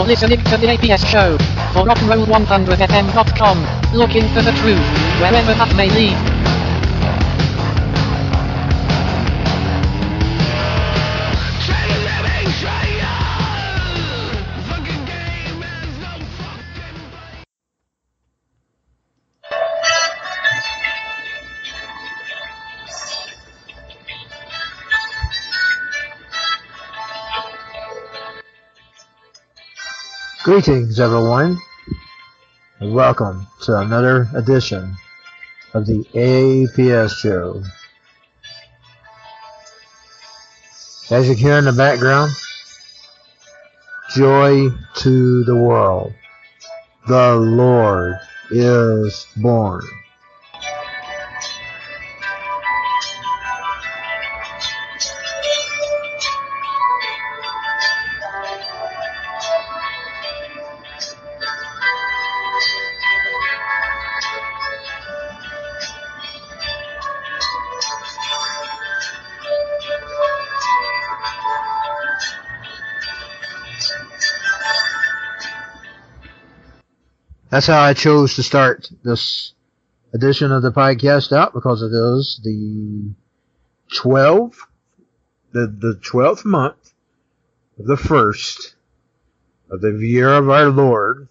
listening to the APS show for rockandroll100fm.com, looking for the truth, wherever that may lead. Greetings, everyone, and welcome to another edition of the APS show. As you can hear in the background, joy to the world. The Lord is born. That's how I chose to start this edition of the podcast out, because it is the 12th month of the first of the year of our Lord,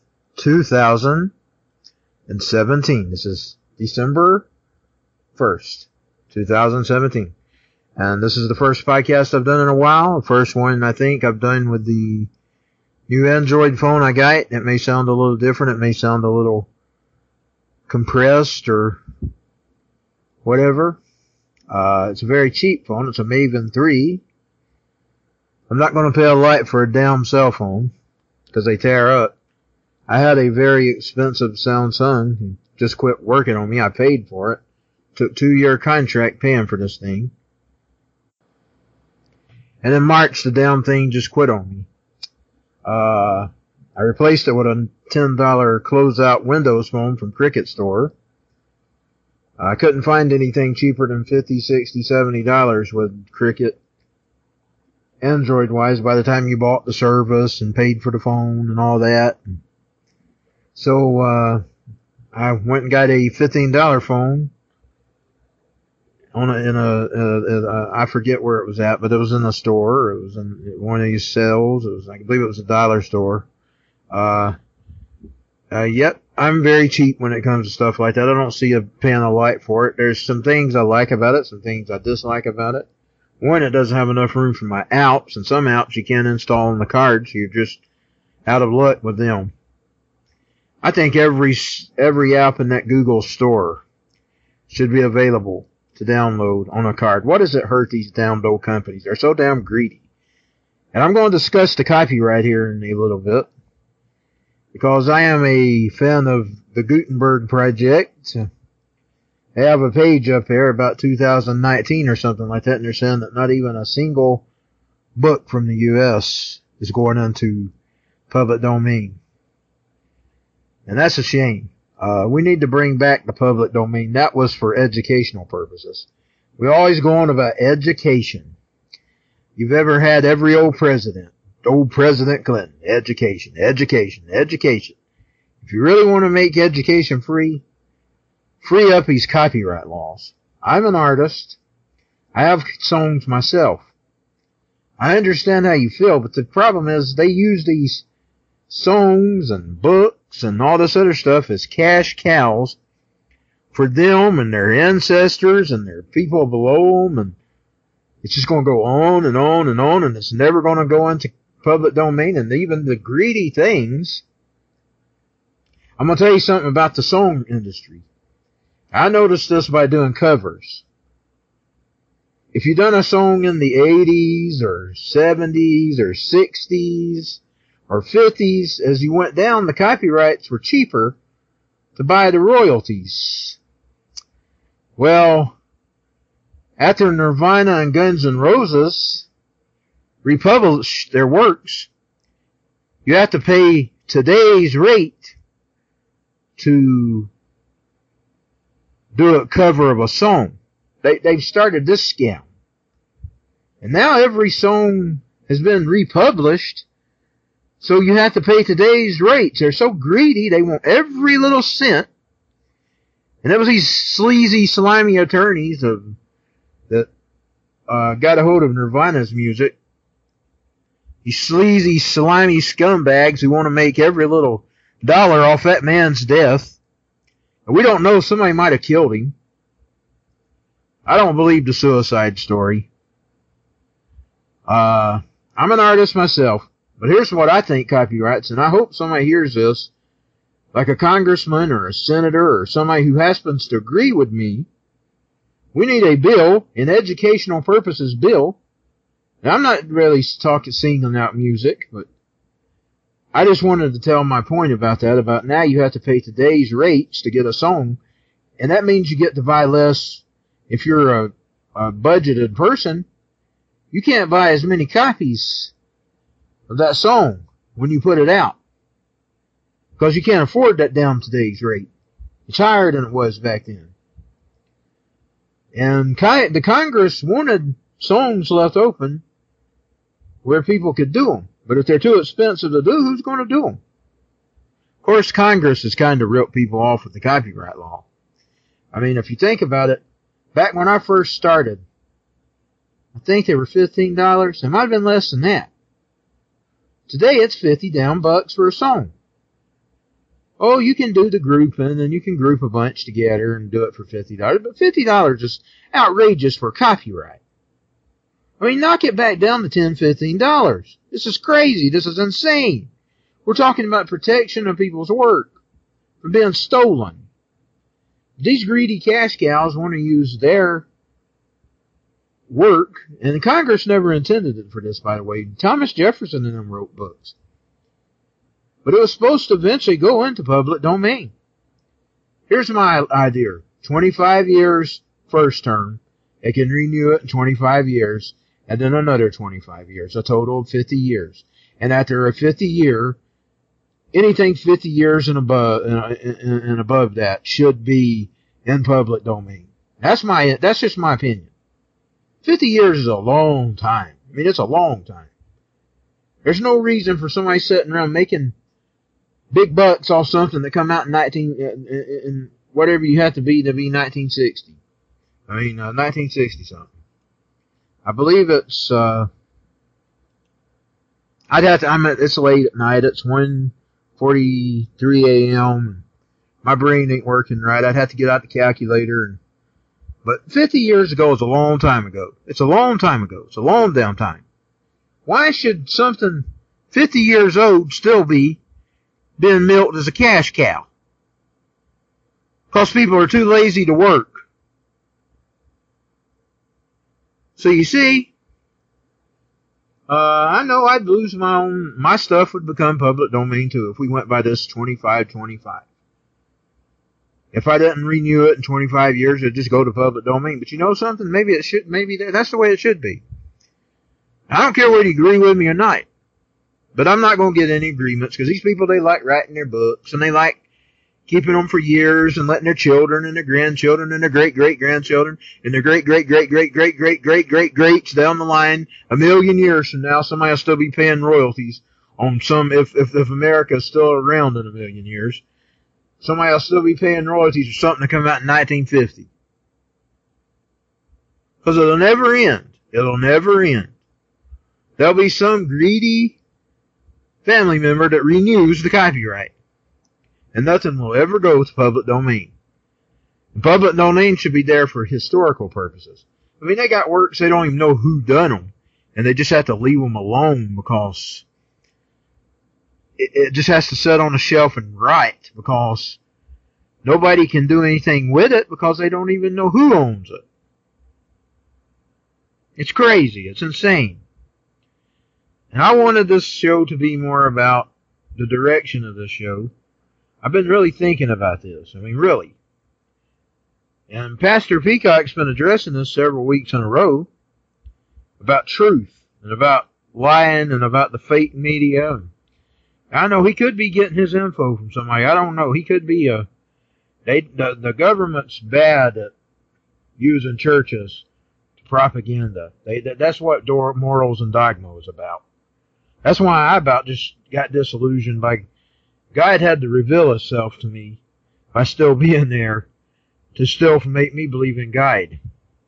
2017. This is December 1st, 2017. And this is the first podcast I've done in a while. The first one I think I've done with the new Android phone I got. It may sound a little different. It may sound a little compressed or whatever. It's a very cheap phone. It's a Maven 3. I'm not going to pay a lot for a damn cell phone because they tear up. I had a very expensive Samsung. He just quit working on me. I paid for it. Took 2-year contract paying for this thing. And in March, the damn thing just quit on me. I replaced it with a $10 closeout Windows phone from Cricket Store. I couldn't find anything cheaper than $50, $60, $70 with Cricket, Android-wise, by the time you bought the service and paid for the phone and all that. So, I went and got a $15 phone I forget where it was at, but it was in a store. It was in one of these sales. I believe it was a dollar store. Yep, I'm very cheap when it comes to stuff like that. I don't see a paying a lot for it. There's some things I like about it, some things I dislike about it. One, it doesn't have enough room for my apps, and some apps you can't install on the card, so you're just out of luck with them. I think every app in that Google store should be available to download on a card. What does it hurt these damn old companies? They're so damn greedy. And I'm going to discuss the copyright here in a little bit, because I am a fan of the Gutenberg Project. They have a page up there about 2019 or something like that, and they're saying that not even a single book from the U.S. is going into public domain. And that's a shame. We need to bring back the public domain. That was for educational purposes. We always go on about education. You've ever had every old President Clinton, education. If you really want to make education free up these copyright laws. I'm an artist. I have songs myself. I understand how you feel, but the problem is they use these songs and books and all this other stuff as cash cows for them and their ancestors and their people below them, and it's just going to go on and on and on, and it's never going to go into public domain. And even the greedy things, I'm going to tell you something about the song industry. I noticed this by doing covers. If you've done a song in the 80s or 70s or 60s or 50s, as you went down, the copyrights were cheaper to buy the royalties. Well, after Nirvana and Guns N' Roses republished their works, you have to pay today's rate to do a cover of a song. They've started this scam. And now every song has been republished. So you have to pay today's rates. They're so greedy, they want every little cent. And it was these sleazy, slimy attorneys that got a hold of Nirvana's music. These sleazy, slimy scumbags who want to make every little dollar off that man's death. And we don't know, somebody might have killed him. I don't believe the suicide story. I'm an artist myself, but here's what I think copyrights, and I hope somebody hears this, like a congressman or a senator or somebody who happens to agree with me. We need a bill, an educational purposes bill. Now, I'm not really singling out music, but I just wanted to tell my point about that, about now you have to pay today's rates to get a song, and that means you get to buy less. If you're a budgeted person, you can't buy as many copies of that song when you put it out, because you can't afford that down today's rate. It's higher than it was back then. And the Congress wanted songs left open where people could do them. But if they're too expensive to do, who's going to do them? Of course, Congress has kind of ripped people off with the copyright law. I mean, if you think about it, back when I first started, I think they were $15. It might have been less than that. Today it's $50 for a song. Oh, you can do the grouping, and you can group a bunch together and do it for $50. But $50 is outrageous for copyright. I mean, knock it back down to $10, $15. This is crazy. This is insane. We're talking about protection of people's work from being stolen. These greedy cash cows want to use their work, and Congress never intended it for this, by the way. Thomas Jefferson and them wrote books. But it was supposed to eventually go into public domain. Here's my idea. 25 years first term. They can renew it in 25 years. And then another 25 years. A total of 50 years. And after a 50 year, anything 50 years and above that should be in public domain. That's just my opinion. 50 years is a long time. I mean, it's a long time. There's no reason for somebody sitting around making big bucks off something that come out in whatever you have to be 1960. I mean, 1960 something. I believe it's, it's late at night. It's 1:43 a.m. My brain ain't working right. I'd have to get out the calculator. But 50 years ago is a long time ago. It's a long time ago. It's a long damn time. Why should something 50 years old still be being milked as a cash cow? Because people are too lazy to work. So you see, I know I'd lose my stuff would become public domain too if we went by this 25-25. If I didn't renew it in 25 years, it'd just go to public domain. But you know something? Maybe that's the way it should be. I don't care whether you agree with me or not. But I'm not going to get any agreements, because these people, they like writing their books, and they like keeping them for years and letting their children and their grandchildren and their great-great-grandchildren and their great-great-great-great-great-great-great-greats down the line, a million years from now, somebody will still be paying royalties on some, if America is still around in a million years. Somebody will still be paying royalties for something that came out in 1950. Because it'll never end. It'll never end. There'll be some greedy family member that renews the copyright. And nothing will ever go to public domain. And public domain should be there for historical purposes. I mean, they got works they don't even know who done them. And they just have to leave them alone because it just has to sit on a shelf and write, because nobody can do anything with it because they don't even know who owns it. It's crazy. It's insane. And I wanted this show to be more about the direction of this show. I've been really thinking about this. I mean, really. And Pastor Peacock's been addressing this several weeks in a row about truth and about lying and about the fake media. I know he could be getting his info from somebody. I don't know. He could be the government's bad at using churches to propaganda. That's what morals and dogma is about. That's why I about just got disillusioned by God had to reveal himself to me by still being there to still make me believe in God.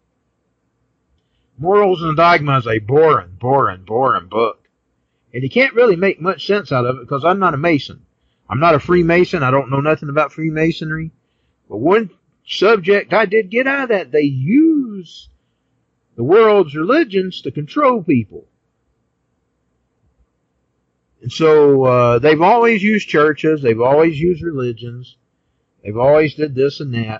Morals and Dogma is a boring book. And you can't really make much sense out of it because I'm not a Mason. I'm not a Freemason. I don't know nothing about Freemasonry. But one subject I did get out of that, they use the world's religions to control people. And so they've always used churches. They've always used religions. They've always did this and that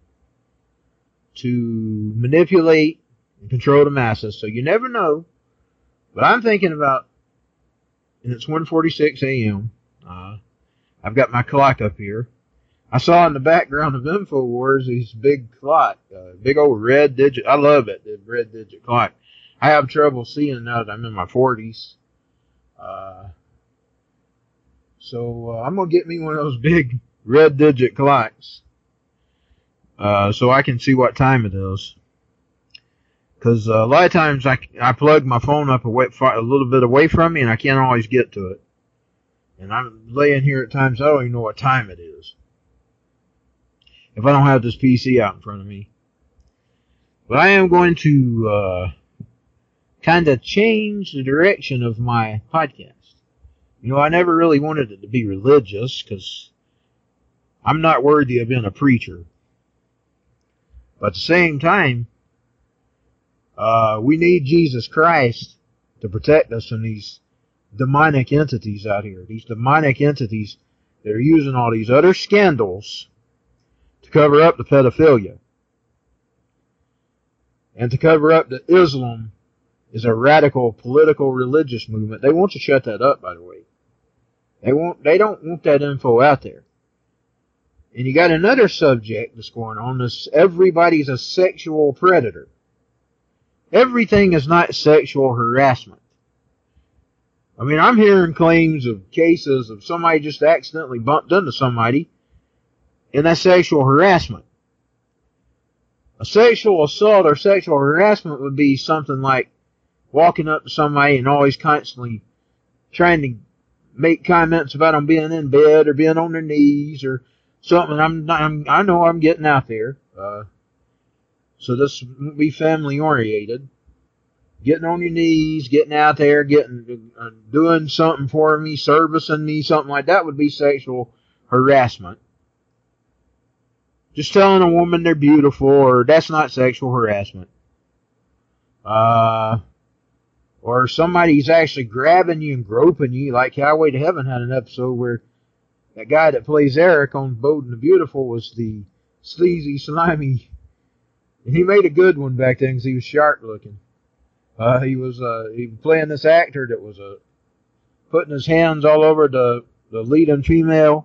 to manipulate and control the masses. So you never know. But I'm thinking about, and it's 1:46 a.m. I've got my clock up here. I saw in the background of InfoWars these big clock, big old red digit. I love it, the red digit clock. I have trouble seeing now that I'm in my 40s. So I'm going to get me one of those big red digit clocks so I can see what time it is. Because a lot of times I plug my phone up a little bit away from me and I can't always get to it. And I'm laying here at times I don't even know what time it is if I don't have this PC out in front of me. But I am going to kind of change the direction of my podcast. You know, I never really wanted it to be religious because I'm not worthy of being a preacher. But at the same time, we need Jesus Christ to protect us from these demonic entities out here. These demonic entities that are using all these other scandals to cover up the pedophilia. And to cover up that Islam is a radical political religious movement. They want to shut that up, by the way. They don't want that info out there. And you got another subject that's going on. This everybody's a sexual predator. Everything is not sexual harassment. I mean, I'm hearing claims of cases of somebody just accidentally bumped into somebody, and that's sexual harassment. A sexual assault or sexual harassment would be something like walking up to somebody and always constantly trying to make comments about them being in bed or being on their knees or something. I know I'm getting out there. So this won't be family oriented. Getting on your knees, getting out there, doing something for me, servicing me, something like that would be sexual harassment. Just telling a woman they're beautiful, or that's not sexual harassment. Or somebody's actually grabbing you and groping you, like Highway to Heaven had an episode where that guy that plays Eric on Bowden the Beautiful was the sleazy, slimy, and he made a good one back then because he was sharp looking. He was playing this actor that was putting his hands all over the leading female.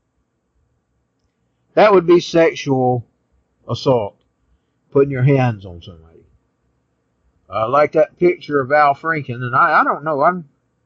That would be sexual assault, putting your hands on somebody. Like that picture of Al Franken, and I don't know,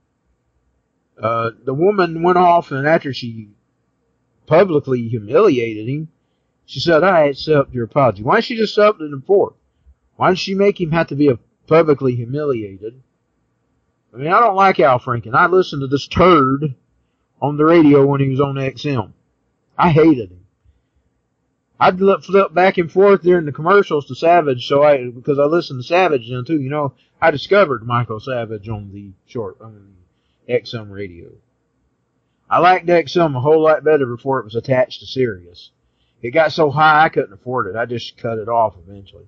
the woman went off, and after she publicly humiliated him, she said, I accept your apology. Why didn't she just accept it before? Why did she make him have to be publicly humiliated? I mean, I don't like Al Franken. I listened to this turd on the radio when he was on XM. I hated him. I'd flip back and forth during the commercials to Savage, because I listened to Savage then too. You know, I discovered Michael Savage on the XM radio. I liked XM a whole lot better before it was attached to Sirius. It got so high I couldn't afford it. I just cut it off eventually.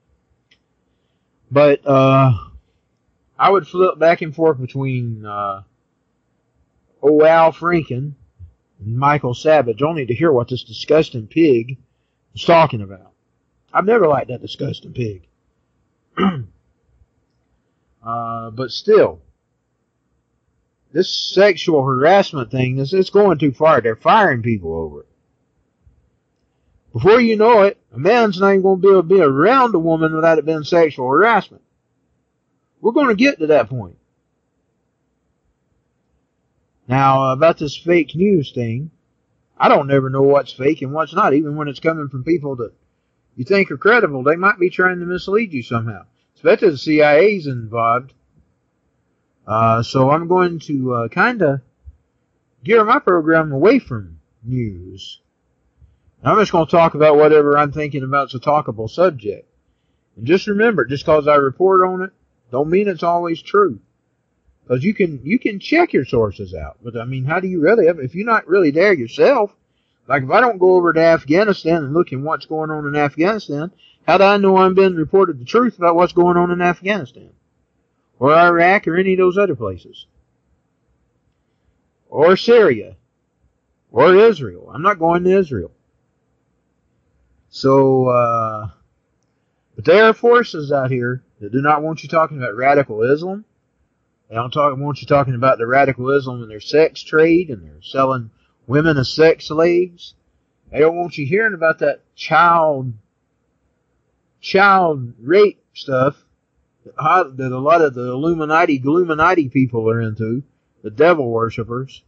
But I would flip back and forth between Al Franken and Michael Savage, only to hear what this disgusting pig was talking about. I've never liked that disgusting pig. But still, this sexual harassment thing, it's going too far. They're firing people over it. Before you know it, a man's not even going to be able to be around a woman without it being sexual harassment. We're going to get to that point. Now, about this fake news thing, I don't never know what's fake and what's not, even when it's coming from people that you think are credible. They might be trying to mislead you somehow. Especially the CIA's involved. So I'm going to kind of gear my program away from news. I'm just going to talk about whatever I'm thinking about is a talkable subject. And just remember, just because I report on it, don't mean it's always true. Because you can check your sources out. But I mean, how do you really, if you're not really there yourself, like if I don't go over to Afghanistan and look at what's going on in Afghanistan, how do I know I'm being reported the truth about what's going on in Afghanistan? Or Iraq or any of those other places? Or Syria? Or Israel? I'm not going to Israel. So, but there are forces out here that do not want you talking about radical Islam. They don't want you talking about the radical Islam and their sex trade and they're selling women as sex slaves. They don't want you hearing about that child rape stuff that a lot of the Illuminati people are into, the devil worshippers.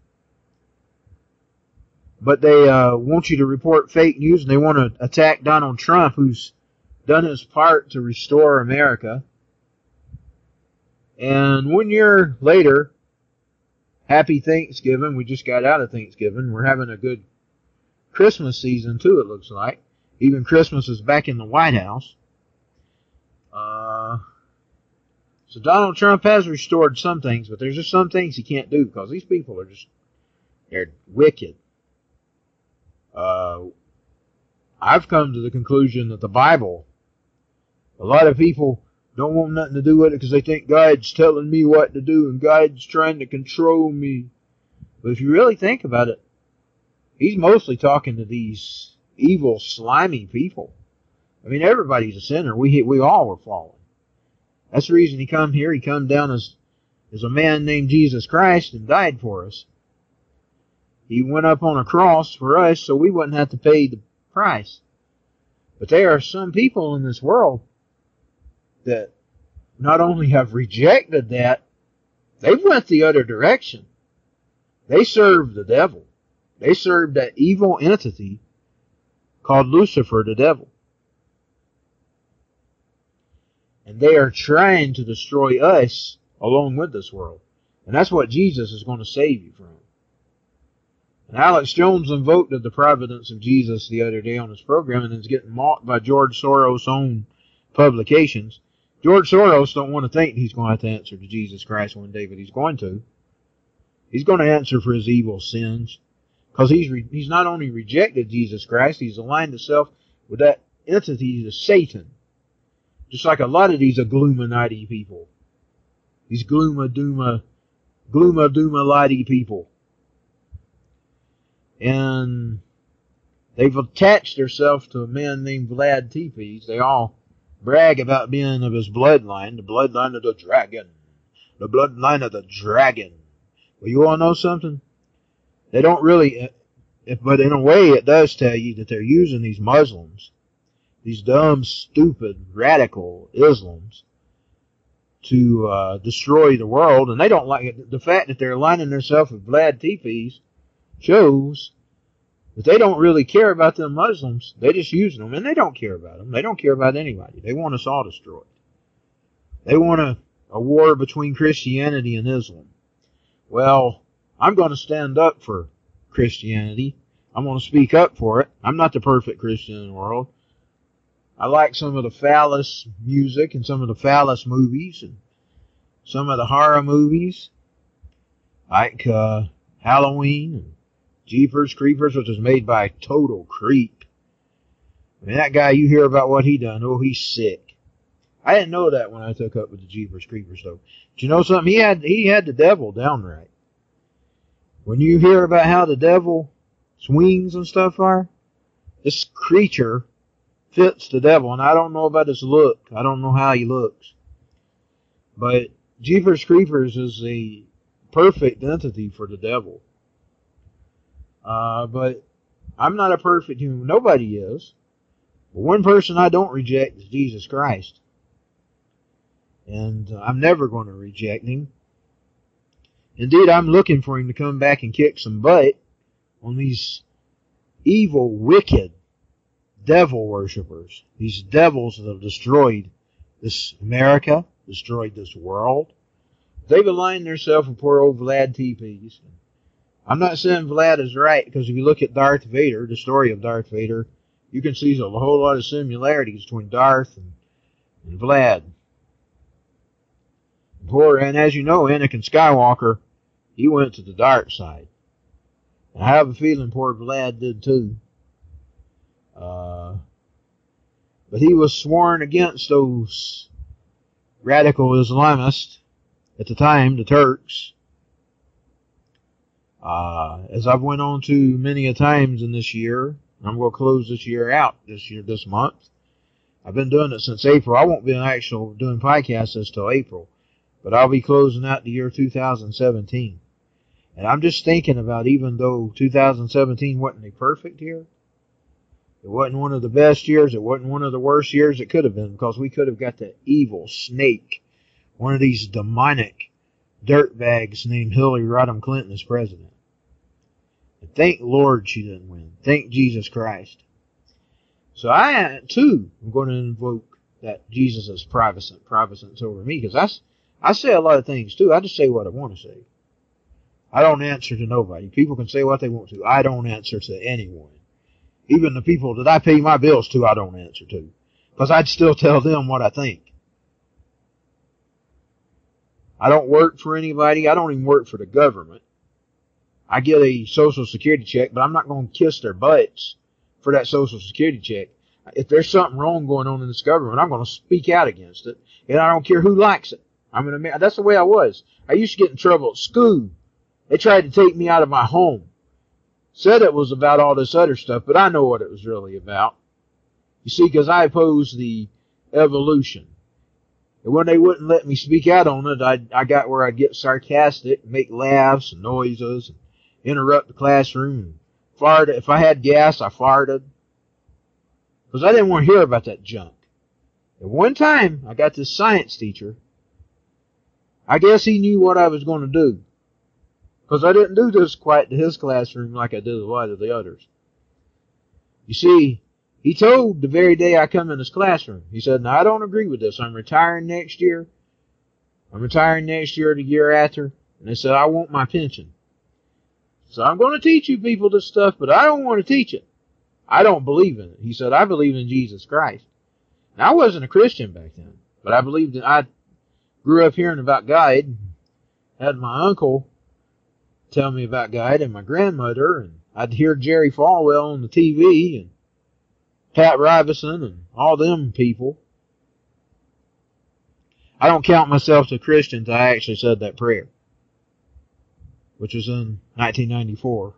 But they want you to report fake news and they want to attack Donald Trump, who's done his part to restore America. And 1 year later, happy Thanksgiving. We just got out of Thanksgiving. We're having a good Christmas season too, it looks like. Even Christmas is back in the White House. So Donald Trump has restored some things, but there's just some things he can't do because these people are they're wicked. I've come to the conclusion that the Bible, a lot of people don't want nothing to do with it because they think God's telling me what to do and God's trying to control me. But if you really think about it, he's mostly talking to these evil, slimy people. I mean, everybody's a sinner. We all were fallen. That's the reason he come here. He come down as a man named Jesus Christ and died for us. He went up on a cross for us so we wouldn't have to pay the price. But there are some people in this world that not only have rejected that, they've went the other direction. They serve the devil. They serve that evil entity called Lucifer, the devil. And they are trying to destroy us along with this world. And that's what Jesus is going to save you from. And Alex Jones invoked the providence of Jesus the other day on his program and is getting mocked by George Soros' own publications. George Soros don't want to think he's going to have to answer to Jesus Christ one day, but he's going to. He's going to answer for his evil sins. Because he's not only rejected Jesus Christ, he's aligned himself with that entity, the Satan. Just like a lot of these Illuminati people. These glooma lighty people. And they've attached themselves to a man named Vlad Tepes. They all brag about being of his bloodline, the bloodline of the dragon. The bloodline of the dragon. Well, you all know something? They don't really, but in a way it does tell you that they're using these Muslims, these dumb, stupid, radical Islams, to destroy the world. And they don't like it. The fact that they're aligning themselves with Vlad Tepes shows that they don't really care about them Muslims. They just use them, and they don't care about them. They don't care about anybody. They want us all destroyed. They want a war between Christianity and Islam. Well, I'm going to stand up for Christianity. I'm going to speak up for it. I'm not the perfect Christian in the world. I like some of the phallus music and some of the phallus movies and some of the horror movies, like Halloween and Jeepers Creepers, which was made by a total creep. I mean, that guy, you hear about what he done. Oh, he's sick. I didn't know that when I took up with the Jeepers Creepers, though. But you know something? He had the devil downright. When you hear about how the devil swings and stuff are, this creature fits the devil. And I don't know about his look. I don't know how he looks. But Jeepers Creepers is a perfect entity for the devil. But I'm not a perfect human. Nobody is. But one person I don't reject is Jesus Christ. And I'm never going to reject him. Indeed, I'm looking for him to come back and kick some butt on these evil, wicked devil worshippers. These devils that have destroyed this America, destroyed this world, They've aligned themselves with poor old Vlad TPs. I'm not saying Vlad is right, because if you look at Darth Vader, the story of Darth Vader, you can see a whole lot of similarities between Darth and Vlad. And as you know, Anakin Skywalker, he went to the dark side. And I have a feeling poor Vlad did too. But he was sworn against those radical Islamists at the time, the Turks. As I've went on to many a times in this year, I'm going to close this year out this month. I've been doing it since April. I won't be doing podcasts till April, but I'll be closing out the year 2017. And I'm just thinking about, even though 2017 wasn't a perfect year, it wasn't one of the best years, it wasn't one of the worst years it could have been, because we could have got the evil snake, one of these demonic dirtbags named Hillary Rodham Clinton as president. And thank Lord she didn't win. Thank Jesus Christ. So I, too, am going to invoke that Jesus is providence over me, because I say a lot of things, too. I just say what I want to say. I don't answer to nobody. People can say what they want to. I don't answer to anyone. Even the people that I pay my bills to, I don't answer to, because I'd still tell them what I think. I don't work for anybody. I don't even work for the government. I get a Social Security check, but I'm not going to kiss their butts for that Social Security check. If there's something wrong going on in this government, I'm going to speak out against it, and I don't care who likes it. That's the way I was. I used to get in trouble at school. They tried to take me out of my home. Said it was about all this other stuff, but I know what it was really about. You see, because I opposed the evolution. And when they wouldn't let me speak out on it, I got where I'd get sarcastic, make laughs and noises, and interrupt the classroom, and fart. If I had gas, I farted. Because I didn't want to hear about that junk. And one time, I got this science teacher. I guess he knew what I was going to do, because I didn't do this quite to his classroom like I did a lot of the others. You see, he told the very day I come in his classroom, he said, "Now, I don't agree with this. I'm retiring next year. I'm retiring next year or the year after." And he said, "I want my pension. So I'm going to teach you people this stuff, but I don't want to teach it. I don't believe in it." He said, "I believe in Jesus Christ." Now, I wasn't a Christian back then, but I believed in, I grew up hearing about God, had my uncle tell me about God, and my grandmother, and I'd hear Jerry Falwell on the TV, and Pat Robertson, and all them people. I don't count myself to Christian until I actually said that prayer, which was in 1994.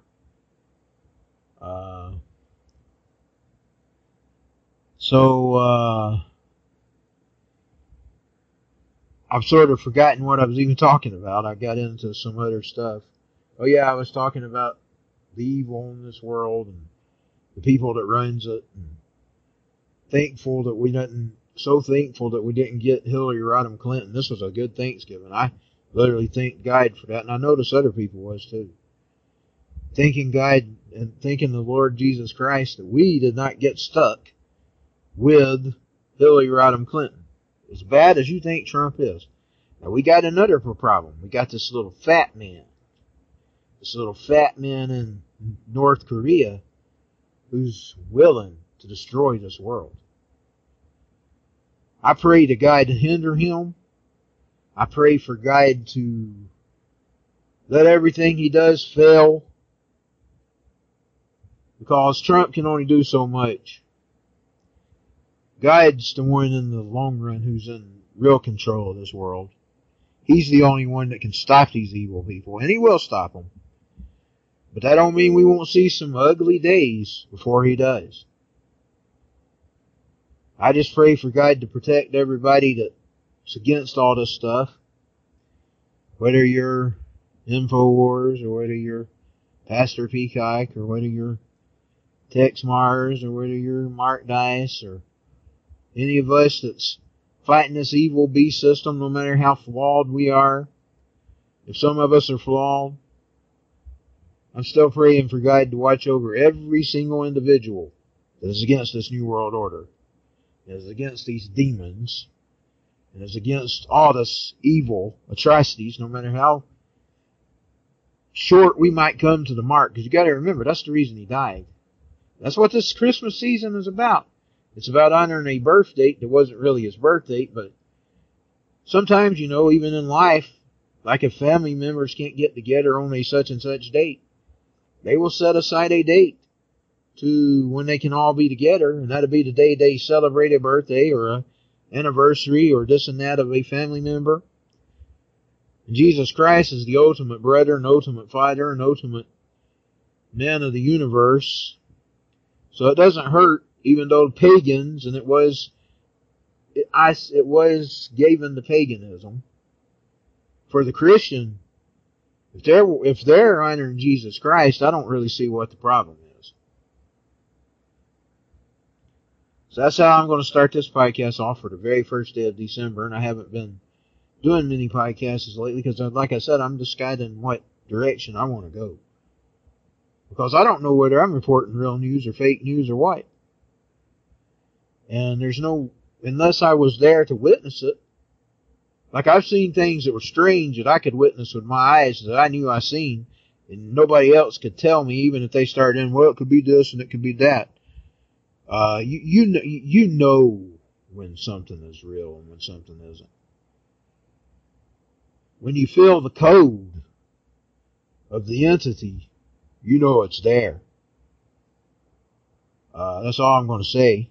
I've sort of forgotten what I was even talking about. I got into some other stuff. Oh yeah, I was talking about the evil in this world and the people that runs it, and so thankful that we didn't get Hillary Rodham Clinton. This was a good Thanksgiving. I literally thanked God for that, and I noticed other people was too. Thanking God and thanking the Lord Jesus Christ that we did not get stuck with Hillary Rodham Clinton. As bad as you think Trump is. Now, we got another problem. We got this little fat man. This little fat man in North Korea who's willing to destroy this world. I pray to God to hinder him. I pray for God to let everything he does fail, because Trump can only do so much. God's the one in the long run who's in real control of this world. He's the only one that can stop these evil people, and he will stop them. But that don't mean we won't see some ugly days before he does. I just pray for God to protect everybody that's against all this stuff. Whether you're InfoWars, or whether you're Pastor Peacock, or whether you're Tex Mars, or whether you're Mark Dice, or any of us that's fighting this evil beast system, no matter how flawed we are. If some of us are flawed, I'm still praying for God to watch over every single individual that is against this New World Order, that is against these demons, and is against all this evil atrocities, no matter how short we might come to the mark. Because you got to remember, that's the reason he died. That's what this Christmas season is about. It's about honoring a birth date that wasn't really his birth date, but sometimes, even in life, like if family members can't get together on a such and such date, they will set aside a date to when they can all be together, and that'll be the day they celebrate a birthday or an anniversary or this and that of a family member. And Jesus Christ is the ultimate brother and ultimate father and ultimate man of the universe. So it doesn't hurt, even though pagans, and it was given to paganism. For the Christian, if they're honoring Jesus Christ, I don't really see what the problem is. So that's how I'm going to start this podcast off for the very first day of December, and I haven't been doing many podcasts lately because, like I said, I'm deciding what direction I want to go. Because I don't know whether I'm reporting real news or fake news or what. And unless I was there to witness it. Like I've seen things that were strange that I could witness with my eyes that I knew I seen, and nobody else could tell me, even if they started in, well, it could be this and it could be that. You know when something is real and when something isn't. When you feel the code of the entity, you know it's there. That's all I'm going to say.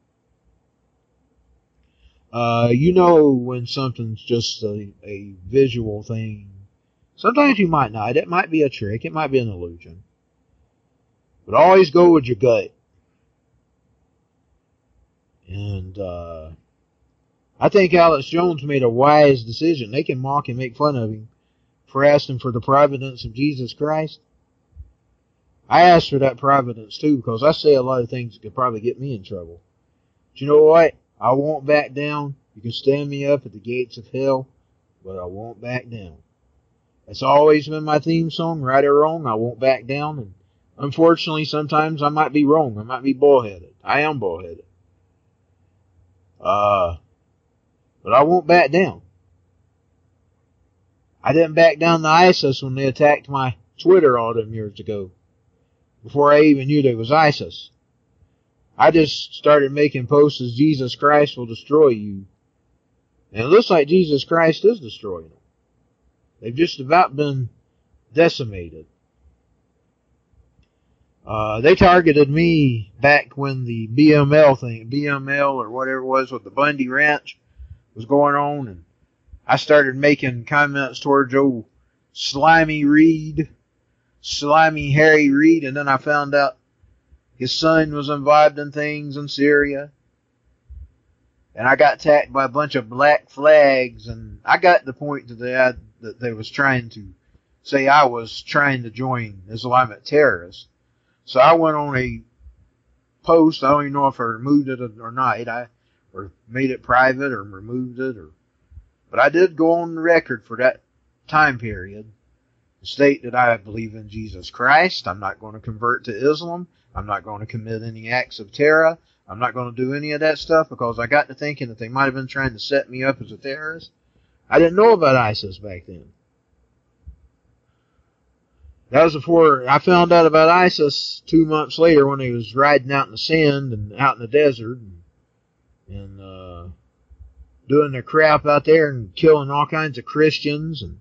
You know when something's just a visual thing. Sometimes you might not. It might be a trick. It might be an illusion. But always go with your gut. And I think Alex Jones made a wise decision. They can mock and make fun of him for asking for the providence of Jesus Christ. I asked for that providence too, because I say a lot of things that could probably get me in trouble. But you know what? I won't back down. You can stand me up at the gates of hell, but I won't back down. That's always been my theme song, right or wrong. I won't back down. And unfortunately, sometimes I might be wrong. I might be bullheaded. I am bullheaded. But I won't back down. I didn't back down to ISIS when they attacked my Twitter all them years ago. Before I even knew they was ISIS. I just started making posts as Jesus Christ will destroy you. And it looks like Jesus Christ is destroying them. They've just about been decimated. They targeted me back when the BML or whatever it was with the Bundy Ranch was going on. And I started making comments towards old Slimy Harry Reid. And then I found out his son was involved in things in Syria. And I got attacked by a bunch of black flags. And I got the point that they was trying to say I was trying to join Islamic terrorists. So I went on a post. I don't even know if I removed it or not. Or made it private or removed it. But I did go on the record for that time period. State that I believe in Jesus Christ. I'm not going to convert to Islam. I'm not going to commit any acts of terror. I'm not going to do any of that stuff because I got to thinking that they might have been trying to set me up as a terrorist. I didn't know about ISIS back then. That was before I found out about ISIS 2 months later when he was riding out in the sand and out in the desert and doing their crap out there and killing all kinds of Christians and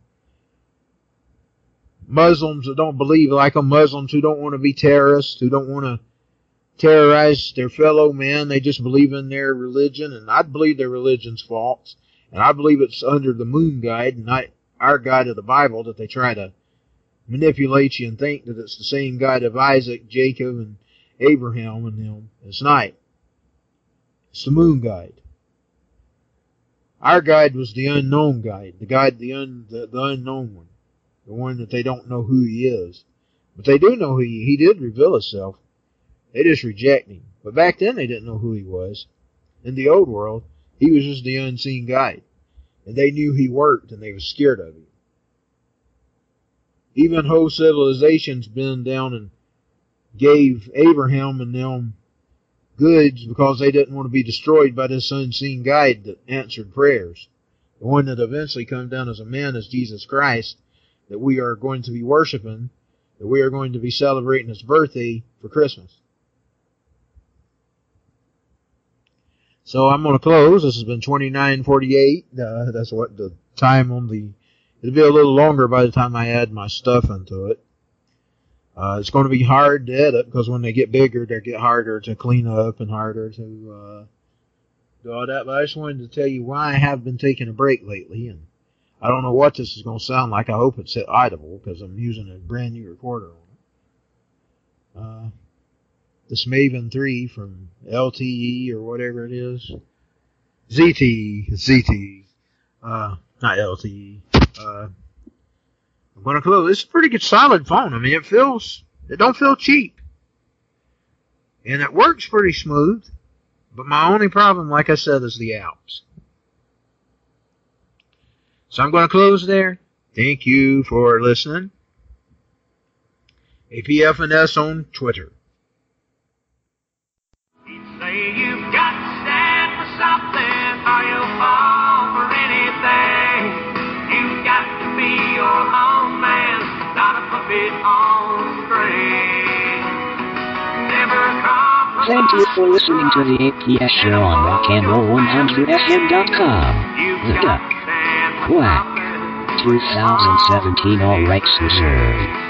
Muslims that don't believe like them, Muslims who don't want to be terrorists, who don't want to terrorize their fellow men. They just believe in their religion, and I believe their religion's false. And I believe it's under the moon guide and not our God of the Bible that they try to manipulate you and think that it's the same God of Isaac, Jacob, and Abraham and them. It's not. It's the moon guide. Our guide was the unknown guide, the unknown one. The one that they don't know who he is. But they do know who he did reveal himself. They just reject him. But back then they didn't know who he was. In the old world, he was just the unseen guide. And they knew he worked and they were scared of him. Even whole civilizations been down and gave Abraham and them goods because they didn't want to be destroyed by this unseen guide that answered prayers. the one that eventually comes down as a man as Jesus Christ, that we are going to be worshiping, that we are going to be celebrating his birthday for Christmas. So I'm going to close. This has been 29:48. That's what the time on the... It'll be a little longer by the time I add my stuff into it. It's going to be hard to edit because when they get bigger, they get harder to clean up and harder to do all that. But I just wanted to tell you why I have been taking a break lately. And I don't know what this is going to sound like. I hope it's audible because I'm using a brand new recorder on it. This Maven 3 from LTE or whatever it is. ZTE. Not LTE. I'm going to close. It's a pretty good solid phone. I mean, it don't feel cheap. And it works pretty smooth. But my only problem, like I said, is the Alps. So I'm going to close there. Thank you for listening. APFNS on Twitter. You've got to stand for something or you'll fall for anything. You've got to be your own man, not a puppet on a string. Never compromise. Thank you for listening to the APS show on rockandroll100fm.com. The Duck. Quack. 2017 all rights reserved.